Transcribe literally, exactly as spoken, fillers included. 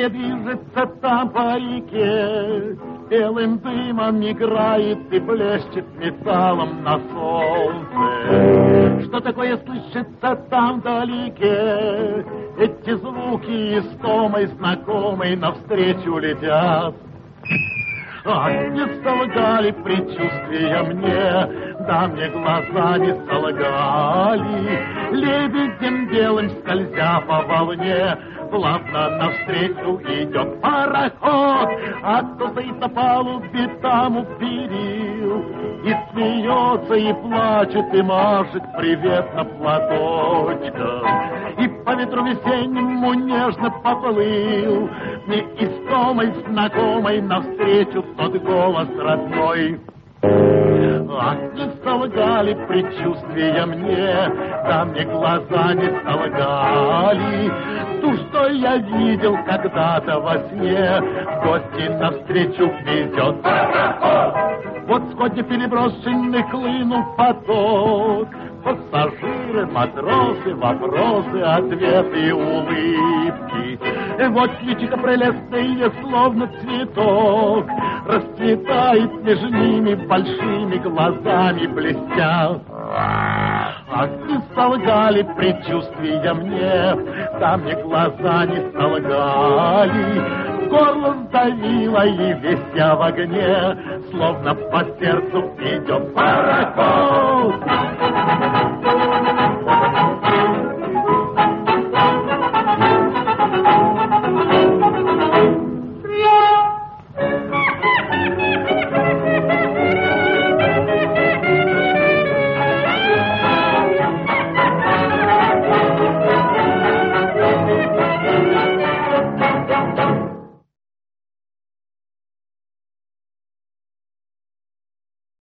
Легкая движется там по реке, белым дымом играет и блещет металлом на солнце. Что такое слышится там вдалеке? Эти звуки истомой знакомой навстречу летят. А не солгали предчувствия мне, да мне глаза не солгали. Лебедем белым скользя по волне, плавно навстречу идет пароход. А кто-то и на палубе там у перил, и смеется, и плачет, и машет приветно платочком. И по ветру весеннему нежно поплыл мне истомой знакомой навстречу тот голос родной. Ах, не солгали предчувствия мне, да мне глаза не солгали. Ту, что я видел когда-то во сне, в гости навстречу везет. Вот сходни переброшенный хлынул поток, пассажиры, матросы, вопросы, ответы, улыбки. И вот личико прелестное, словно цветок, расцветает между ними большими глазами блестя. Ах, не солгали предчувствия мне, да мне глаза не солгали. Горло сдавило, и весь я в огне, словно по сердцу идет пароход.